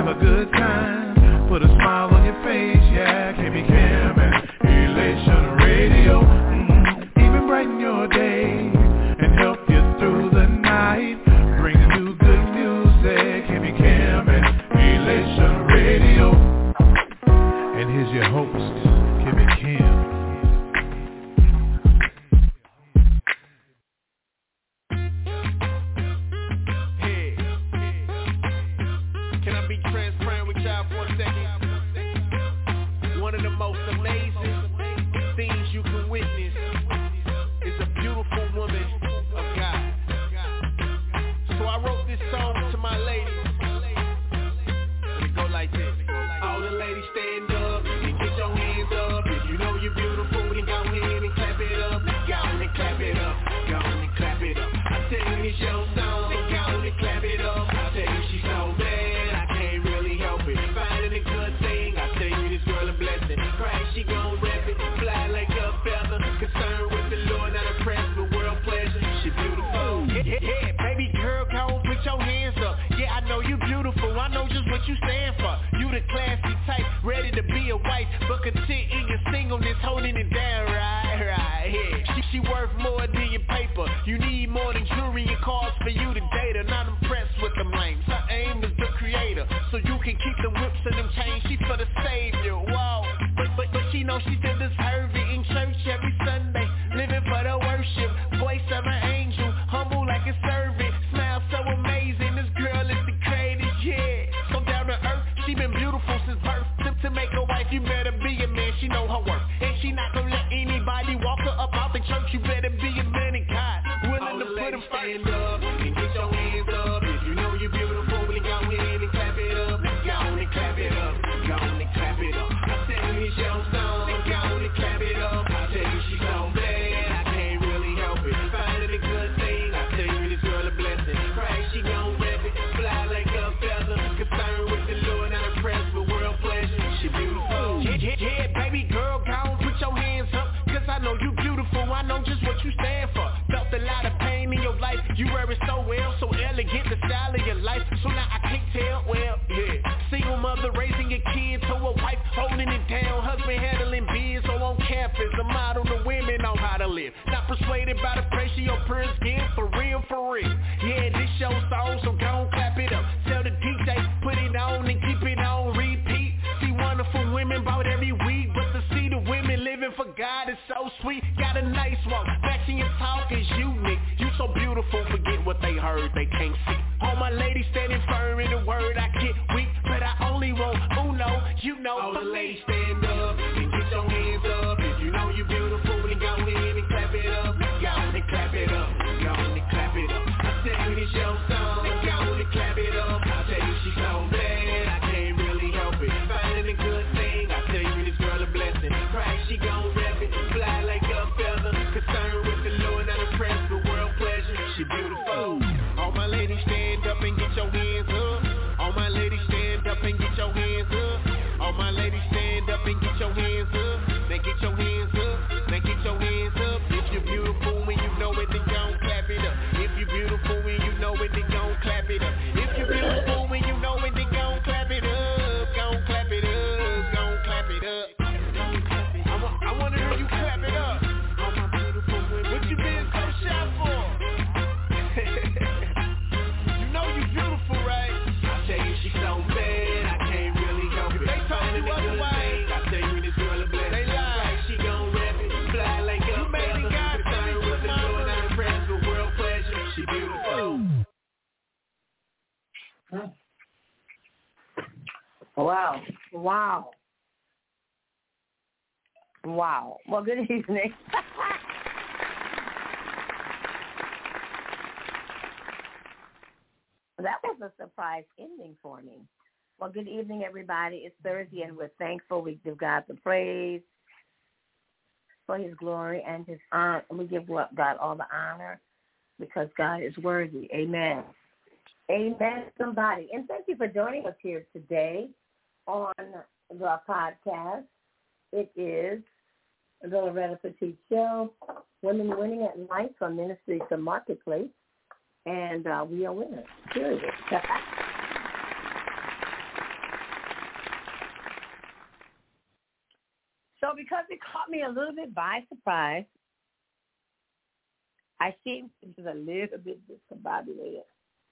have a good time. Put a smile on your face, yeah. KB Cam and Elation Radio. Even brighten your day and help you through the night. Bringing you good music. KB Cam and Elation Radio. And here's your host, KB Cam. One of the most amazing things you can witness is a beautiful woman of God. So I wrote this song to my ladies, and it go like this. All the ladies stand up and get your hands up. If you know you're beautiful, then go ahead and clap it up. Go on and clap it up. Go on and clap it up. I tell you it's your song, go on and clap it up. I tell you she's so bad, I can't really help it. Finding a good thing, I tell you this girl a blessing. Christ, she gon' rep it, fly like a feather. Concerned with the Lord, not impressed with world pleasure. She beautiful. Yeah, baby girl, go on, put your hands up. Yeah, I know you beautiful, I know just what you stand for. You the classy type, ready to be a wife, but content in your singleness, holding it down, right, yeah. She worth more than your paper. You need more than jewelry and cars for you to date her. Not impressed with them lames. Her aim is the creator, so you can keep the whips and them chains. She for the savior, whoa. But she know she still deserve it. In church every Sunday, living for the worship. Voice of an angel, humble like a servant. Smile so amazing, this girl is the greatest, yeah. So down to earth, she been beautiful since birth. To make a wife, you better be a man, she know her worth. And she not gonna let anybody walk her up out the church. You better be a man of God, willing to put him stand up and get your hands up. If you know you're beautiful, then go ahead and clap it up. Go on and clap it up. Go on and clap it up. I tell you it's your song, go on and clap it up. I tell you she's so bad, I can't really help it. Finding a good thing, I tell you this girl a blessing. Christ, she gon' rep it, fly like a feather. Concerned with the Lord, not impressed with world pleasure. She beautiful. Yeah, baby girl, go on, put your hands up. Cause I know you beautiful, I know just what you stand for. Felt a lot of pain in your life, you wear it so well, so elegant, the style of your life. So now I can't tell, well, yeah. Single mother raising a kid to a wife, holding it down. Husband handling biz, so on campus, a model to women on how to live. Not persuaded by the pressure your parents give, for real, for real. Yeah, this your song, so go on, clap it up. Tell the DJ, put it on and keep it on repeat. See wonderful women about every week, but to see the women living for God is so sweet. Got a nice walk, matching your talk is unique. You so beautiful, forget what they heard, they can't see. All my ladies standing firm in the word, I get weak, but I only want uno, you know. All the ladies stand up and get your hands up. If you know you're beautiful, then go ahead and clap it up. Go on and clap it up. Go on and clap it up. I tell you it's your song, go on and clap it up. I tell you she's so bad, I can't really help it. Finding a good thing, I tell you this girl a blessing. Christ, she gon' rep it, fly like a feather. Concerned with the Lord, not impressed with world pleasure. She beautiful. All my ladies stand up and get your hands up. All my ladies stand up and get your hands up. All my ladies stand up and get your hands up. Now get your hands up. Now get your hands up. If you're beautiful when you know it, then gon' clap it up. If you're beautiful when you know it, then gon' clap it up. If you're beautiful when you know it, then gon' clap it up. Gon' clap it up. Gon' clap it up. I wanna hear you clap it up. What you been so shy for? You know you beautiful, right? I tell you she's so bad, I can't really help it. If they told you otherwise, I tell you this girl a blessing. They lie, she gon' rep it, fly like a feather. Concerned with the Lord, not impressed with world pleasure. She beautiful. Wow. Well, good evening. That was a surprise ending for me. Well, good evening, everybody. It's Thursday, and we're thankful. We give God the praise for his glory and his honor. We give God all the honor because God is worthy. Amen. Amen, somebody. And thank you for joining us here today on the podcast. It is the Loretta Petite Show, Women Winning at Life from Ministry to Marketplace. And we are winners, period. So because it caught me a little bit by surprise, I seem to be a little bit discombobulated.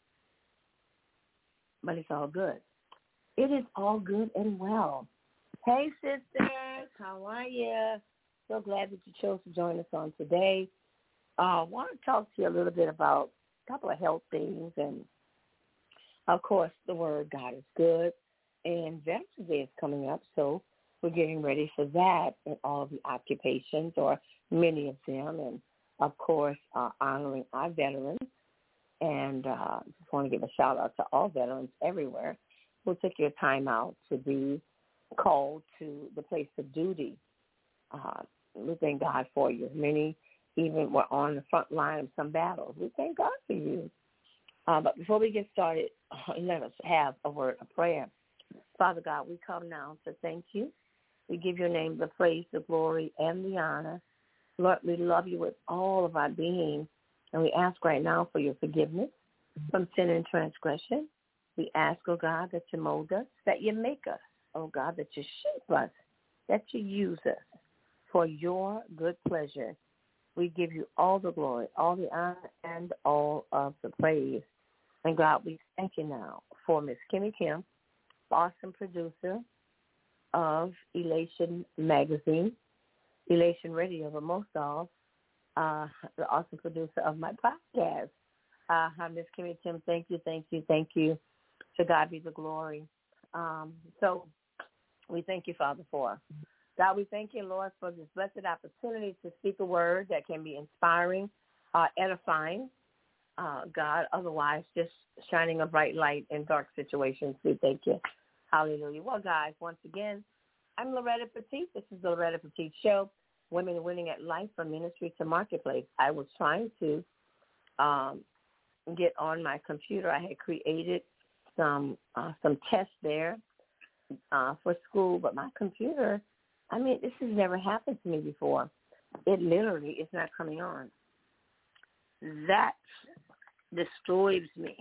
But it's all good. It is all good and well. Hey, sisters. How are you? So glad that you chose to join us on today. I want to talk to you a little bit about a couple of health things. And, of course, the word God is good. And Veterans Day is coming up, so we're getting ready for that in all the occupations, or many of them. And, of course, honoring our veterans. And just want to give a shout-out to all veterans everywhere who took your time out to be called to the place of duty. We thank God for you. Many even were on the front line of some battles. We thank God for you. But before we get started, let us have a word of prayer. Father God, we come now to thank you. We give your name the praise, the glory, and the honor. Lord, we love you with all of our being, and we ask right now for your forgiveness from sin and transgression. We ask, oh God, that you mold us, that you make us, oh God, that you shape us, that you use us for your good pleasure. We give you all the glory, all the honor, and all of the praise. And God, we thank you now for Miss Kimmy Kim, awesome producer of Elation Magazine, Elation Radio, but most of the awesome producer of my podcast. Miss Kimmy Kim, thank you. To God be the glory. So we thank you, Father, for God. We thank you, Lord, for this blessed opportunity to speak a word that can be inspiring, edifying, God, otherwise just shining a bright light in dark situations. We thank you. Hallelujah. Well, guys, once again, I'm Loretta Petite. This is the Loretta Petite Show, Women Winning at Life from Ministry to Marketplace. I was trying to get on my computer. I had created some tests there for school, but my computer, this has never happened to me before. It literally is not coming on. That disturbs me.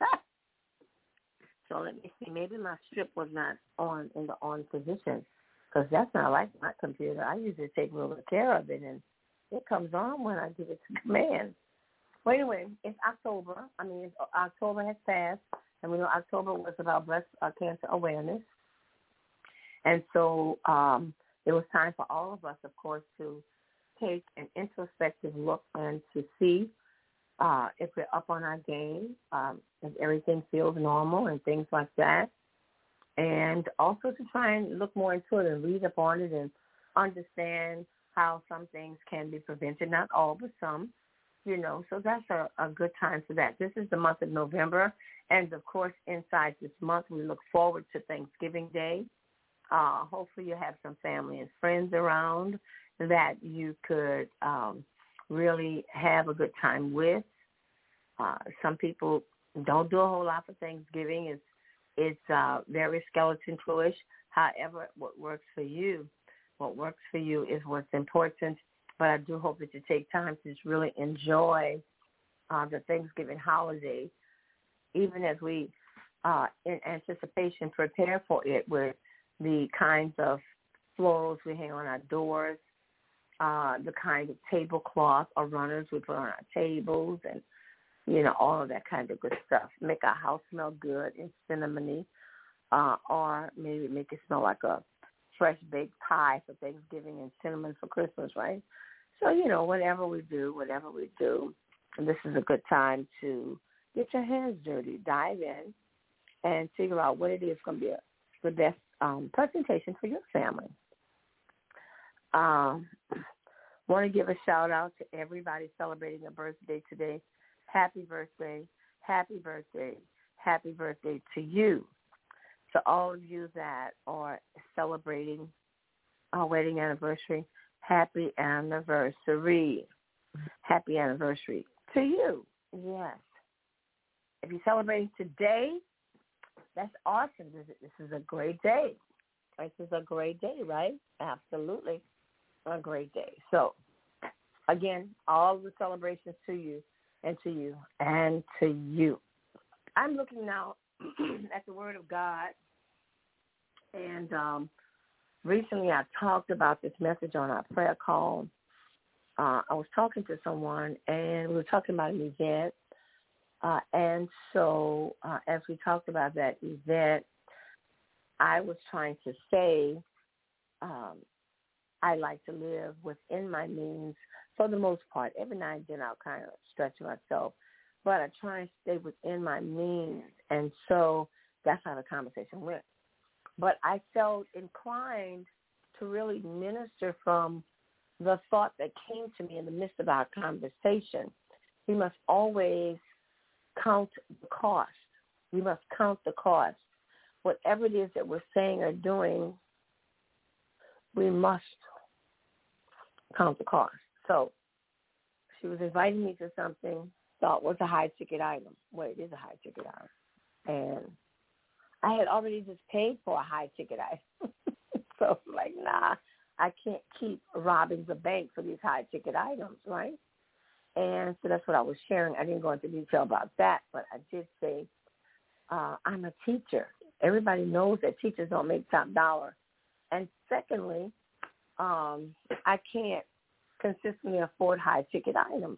So let me see. Maybe my strip was not on in the on position, because that's not like my computer. I usually take real care of it, and it comes on when I give it to command. Well, anyway, it's October. October has passed, and we know October was about breast cancer awareness. And so it was time for all of us, of course, to take an introspective look and to see if we're up on our game, if everything feels normal and things like that. And also to try and look more into it and read up on it and understand how some things can be prevented, not all, but some, So that's a good time for that. This is the month of November. And, of course, inside this month, we look forward to Thanksgiving Day. Hopefully you have some family and friends around that you could really have a good time with. Some people don't do a whole lot for Thanksgiving. It's very skeleton-ish. However, what works for you is what's important. But I do hope that you take time to just really enjoy the Thanksgiving holiday, even as we, in anticipation, prepare for it with the kinds of florals we hang on our doors, the kind of tablecloth or runners we put on our tables, and all of that kind of good stuff. Make our house smell good and cinnamony, or maybe make it smell like a fresh baked pie for Thanksgiving and cinnamon for Christmas, right? So, whatever we do, and this is a good time to get your hands dirty, dive in, and figure out what it is going to be the best presentation for your family. Want to give a shout-out to everybody celebrating a birthday today. Happy birthday, happy birthday, happy birthday to you. To all of you that are celebrating our wedding anniversary, happy anniversary. Happy anniversary to you. Yes. If you're celebrating today, that's awesome. This is a great day. This is a great day, right? Absolutely. A great day. So, again, all the celebrations to you and to you and to you. I'm looking now at the Word of God, and recently I talked about this message on our prayer call. I was talking to someone, and we were talking about an event. And so as we talked about that event, I was trying to say I like to live within my means for the most part. Every now and then I'll kind of stretch myself, but I try and stay within my means. And so that's how the conversation went. But I felt inclined to really minister from the thought that came to me in the midst of our conversation. We must always count the cost. We must count the cost. Whatever it is that we're saying or doing, we must count the cost. So she was inviting me to something, thought was a high-ticket item. Well, it is a high-ticket item. And I had already just paid for a high-ticket item. So like, nah, I can't keep robbing the bank for these high-ticket items, right? And so that's what I was sharing. I didn't go into detail about that, but I did say I'm a teacher. Everybody knows that teachers don't make top dollar. And secondly, I can't consistently afford high-ticket items.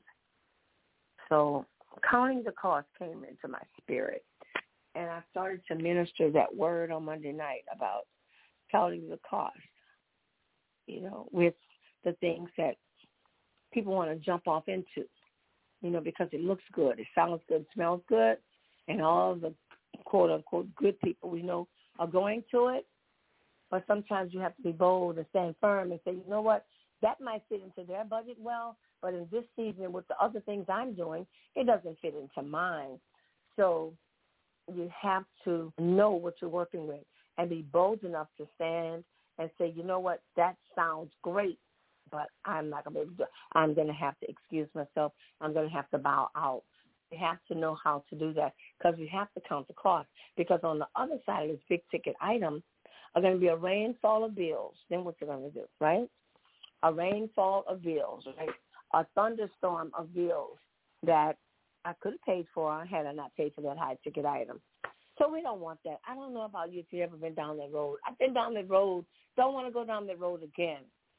So counting the cost came into my spirit. And I started to minister that word on Monday night about counting the cost, you know, with the things that people want to jump off into, you know, because it looks good, it sounds good, smells good, and all the quote-unquote good people we know are going to it. But sometimes you have to be bold and stand firm and say, you know what, that might fit into their budget well, but in this season with the other things I'm doing, it doesn't fit into mine. So you have to know what you're working with and be bold enough to stand and say, you know what, that sounds great, but I'm not going to be able to do it. I'm going to have to excuse myself. I'm going to have to bow out. You have to know how to do that because you have to count the cost. Because on the other side of this big-ticket item are going to be a rainfall of bills. Then what you're going to do, right? A rainfall of bills, right? A thunderstorm of bills that I could have paid for had I not paid for that high-ticket item. So we don't want that. I don't know about you if you've ever been down that road. I've been down that road. Don't want to go down that road again.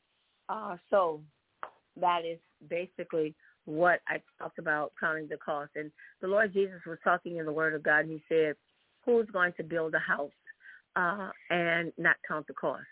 So that is basically what I talked about, counting the cost. And the Lord Jesus was talking in the Word of God. He said, who's going to build a house and not count the cost?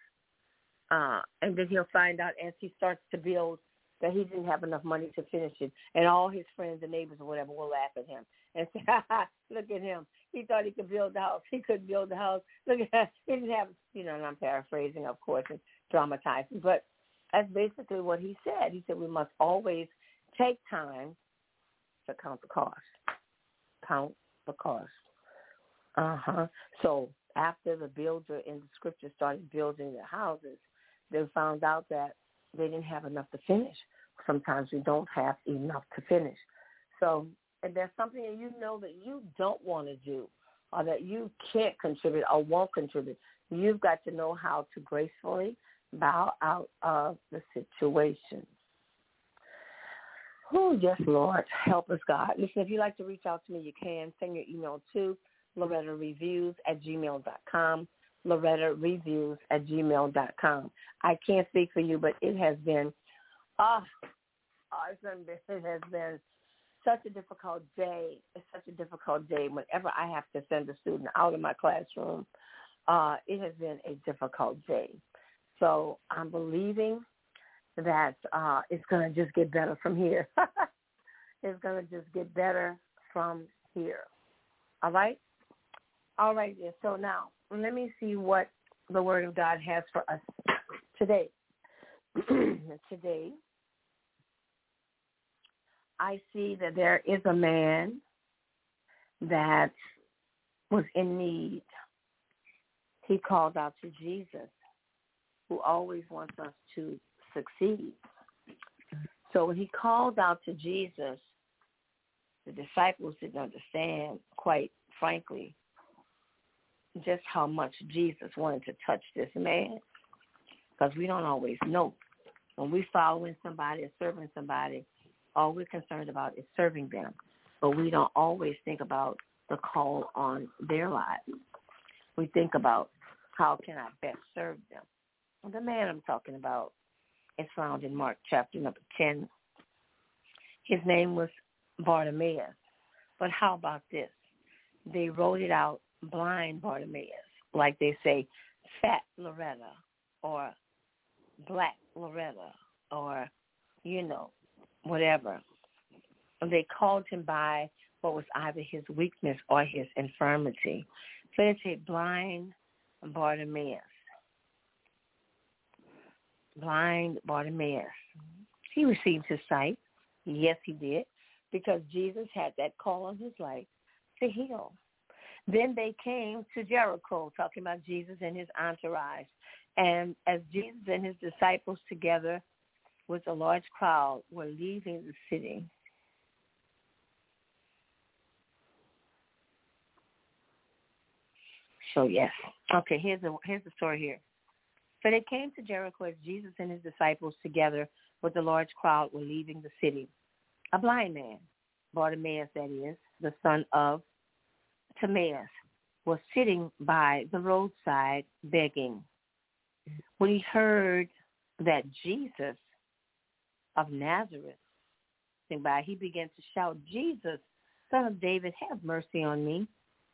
And then he'll find out as he starts to build that he didn't have enough money to finish it. And all his friends and neighbors or whatever will laugh at him and say, look at him. He thought he could build the house. He couldn't build the house. Look at that. He didn't have, you know, and I'm paraphrasing, of course, and dramatizing. But that's basically what he said. He said we must always take time to count the cost. Count the cost. So after the builder in the scripture started building their houses, they found out that they didn't have enough to finish. Sometimes we don't have enough to finish. So if there's something that you know that you don't want to do or that you can't contribute or won't contribute, you've got to know how to gracefully bow out of the situation. Oh, yes, Lord. Help us, God. Listen, if you'd like to reach out to me, you can. Send your email to LorettaReviews@gmail.com. LorettaReviews@gmail.com. I can't speak for you, but it has been, it has been such a difficult day. It's such a difficult day. Whenever I have to send a student out of my classroom, it has been a difficult day. So I'm believing that it's going to just get better from here. It's going to just get better from here. All right? All right, then. So now let me see what the Word of God has for us today. Today, I see that there is a man that was in need. He called out to Jesus, who always wants us to succeed. So when he called out to Jesus, the disciples didn't understand, quite frankly, just how much Jesus wanted to touch this man, because we don't always know. When we're following somebody or serving somebody, all we're concerned about is serving them, but we don't always think about the call on their lives. We think about how can I best serve them. The man I'm talking about is found in Mark chapter number 10. His name was Bartimaeus. But how about this? They wrote it out blind Bartimaeus, like they say fat Loretta or black Loretta or, whatever. They called him by what was either his weakness or his infirmity. So they say blind Bartimaeus. Blind Bartimaeus. He received his sight. Yes, he did, because Jesus had that call on his life to heal. Then they came to Jericho, talking about Jesus and his entourage. And as Jesus and his disciples together with a large crowd were leaving the city, so yes. Okay, here's the story here. So they came to Jericho as Jesus and his disciples together with a large crowd were leaving the city. A blind man, Bartimaeus that is, the son of Timaeus, was sitting by the roadside begging. When he heard that Jesus of Nazareth came by, he began to shout, "Jesus, Son of David, have mercy on me."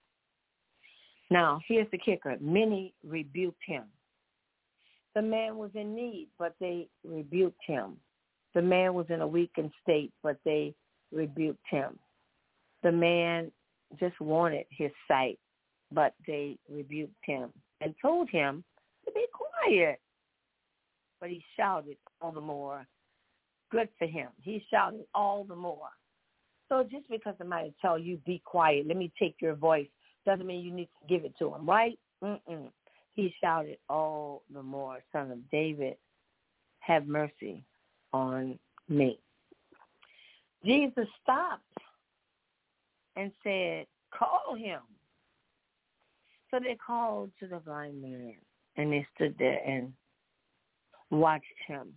Now, here's the kicker. Many rebuked him. The man was in need, but they rebuked him. The man was in a weakened state, but they rebuked him. The man just wanted his sight, but they rebuked him and told him to be quiet. But he shouted all the more. Good for him. He shouted all the more. So just because somebody tell you be quiet, let me take your voice, doesn't mean you need to give it to him, right? He shouted all the more, Son of David, have mercy on me. Jesus stopped and said, call him. So they called to the blind man, and they stood there and watched him.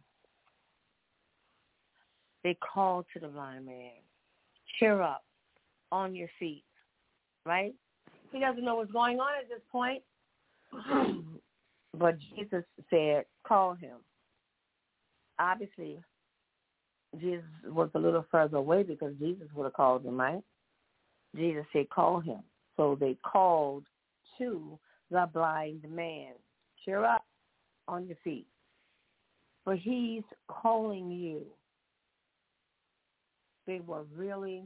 They called to the blind man, cheer up, on your feet, right? He doesn't know what's going on at this point. But Jesus said, call him. Obviously, Jesus was a little further away because Jesus would have called him, right? Jesus said, call him. So they called to the blind man, cheer up, on your feet. For he's calling you. They were really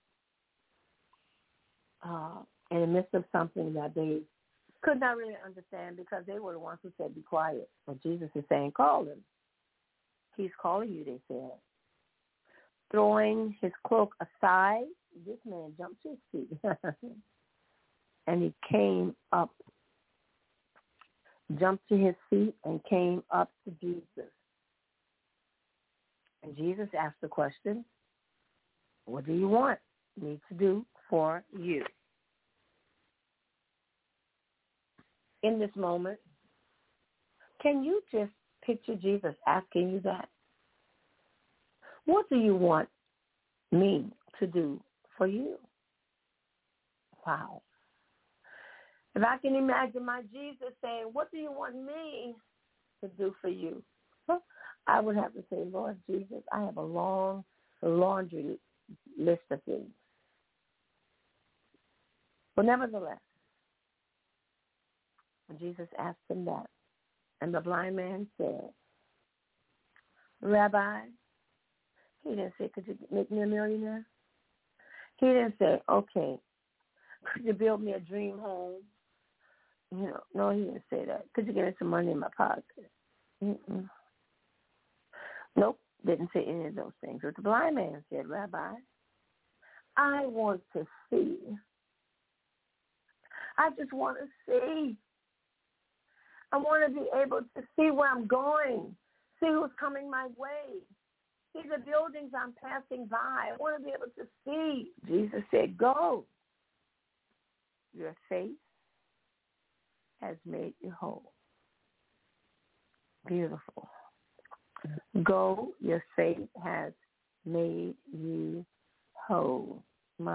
in the midst of something that they could not really understand because they were the ones who said, be quiet. But Jesus is saying, call him. He's calling you, they said. Throwing his cloak aside, this man jumped to his feet. And he came up, jumped to his feet and came up to Jesus. And Jesus asked the question, what do you want me to do for you? In this moment, can you just picture Jesus asking you that? What do you want me to do for you? Wow. If I can imagine my Jesus saying, what do you want me to do for you? I would have to say, Lord Jesus, I have a long laundry list of things. But nevertheless, Jesus asked him that. And the blind man said, Rabbi, he didn't say, could you make me a millionaire? He didn't say, okay, could you build me a dream home? No, he didn't say that. Could you give me some money in my pocket? Nope, didn't say any of those things. But the blind man said, Rabbi, I want to see. I just want to see. I want to be able to see where I'm going, see who's coming my way, see the buildings I'm passing by. I want to be able to see. Jesus said, go. Your faith has made you whole. Beautiful. Go, your faith has made you whole. My.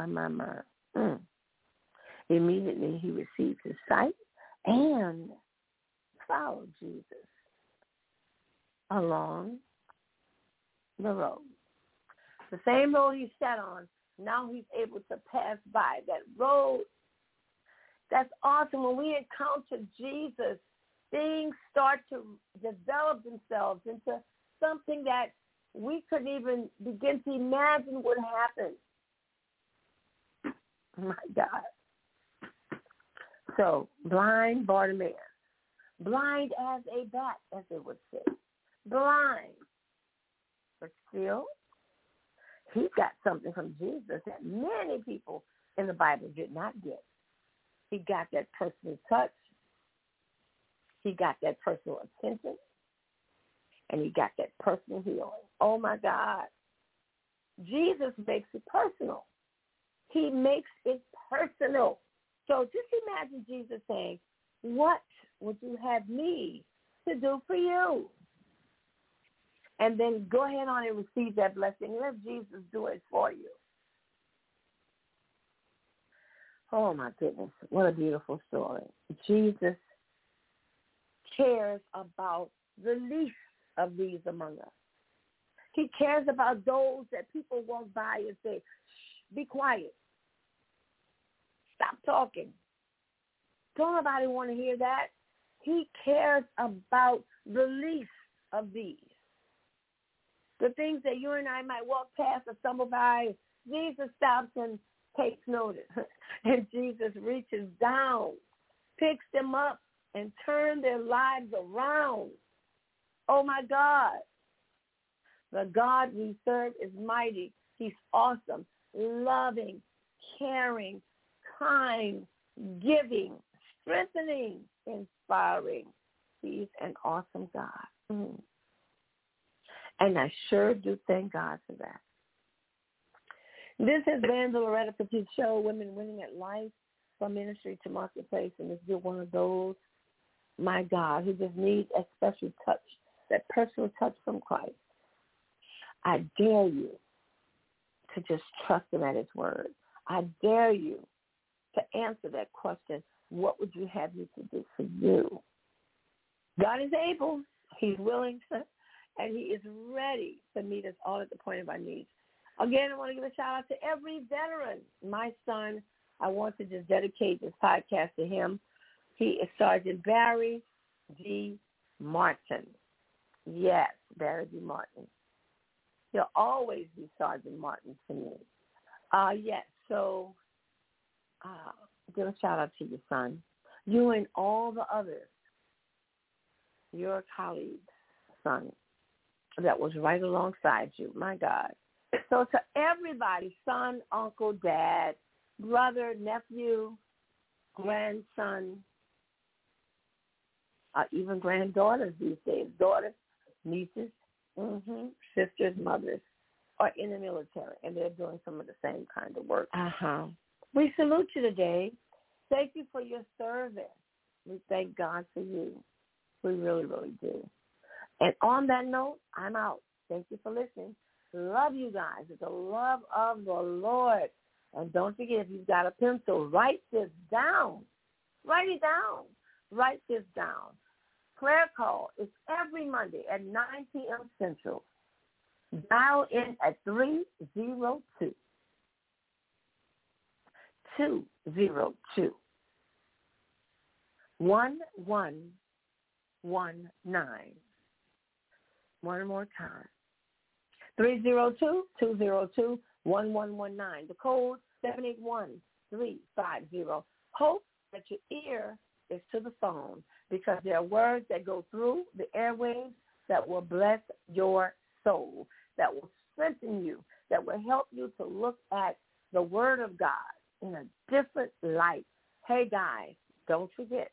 Immediately he received his sight and followed Jesus. along the road. The same road he sat on, now he's able to pass by that road. That's awesome. When we encounter Jesus, things start to develop themselves into something that we couldn't even begin to imagine would happen. My God. So, blind Bartimaeus, blind as a bat, as they would say, blind, but still, he got something from Jesus that many people in the Bible did not get. He got that personal touch. He got that personal attention. And he got that personal healing. Oh, my God. Jesus makes it personal. He makes it personal. So just imagine Jesus saying, what would you have me to do for you? And then go ahead on and receive that blessing. Let Jesus do it for you. Oh, my goodness. What a beautiful story. Jesus cares about the least of these among us. He cares about those that people walk by and say, shh, be quiet. Stop talking. Don't nobody want to hear that. He cares about the least of these. The things that you and I might walk past or stumble by, Jesus stops and takes notice. And Jesus reaches down, picks them up, and turns their lives around. Oh, my God. The God we serve is mighty. He's awesome, loving, caring, kind, giving, strengthening, inspiring. He's an awesome God. And I sure do thank God for that. This has been the Loretta Petite Show, Women Winning at Life, from ministry to marketplace. And if you're one of those, my God, who just needs a special touch, that personal touch from Christ, I dare you to just trust him at his word. I dare you to answer that question, what would you have me to do for you? God is able, he's willing, and he is ready to meet us all at the point of our needs. Again, I want to give a shout out to every veteran. My son, I want to just dedicate this podcast to him. He is Sergeant Barry D. Martin. Yes, Barry D. Martin. He'll always be Sergeant Martin to me. Yes, so give a shout out to your son. You and all the others, your colleagues' son, that was right alongside you. My God. So to everybody, son, uncle, dad, brother, nephew, grandson, even granddaughters these days, daughters, nieces, sisters, mothers, are in the military, and they're doing some of the same kind of work. We salute you today. Thank you for your service. We thank God for you. We really, really do. And on that note, I'm out. Thank you for listening. Love you guys with the love of the Lord. And don't forget, if you've got a pencil, write this down. Write it down. Write this down. Prayer call is every Monday at 9 p.m. Central. Dial in at 302-202-1119. 1 more time. 302-202-1119. The code 781350. Hope that your ear is to the phone, because there are words that go through the airwaves that will bless your soul, that will strengthen you, that will help you to look at the Word of God in a different light. Hey, guys, don't forget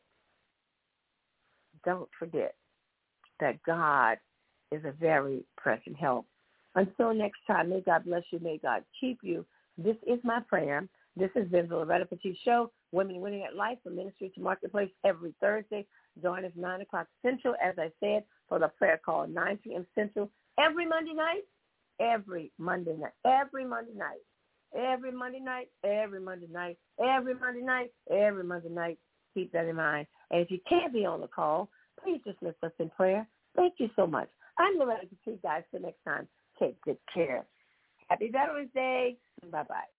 that God is a very present help. Until next time, may God bless you. May God keep you. This is my prayer. This has been the Loretta Petite Show, Women Winning at Life, from Ministry to Marketplace, every Thursday. Join us 9 o'clock Central, as I said, for the prayer call, 9 p.m. Central, every Monday night. Keep that in mind. And if you can't be on the call, please just lift us in prayer. Thank you so much. I'm Loretta Petite, guys. Till next time, take good care. Happy Veterans Day. Bye-bye.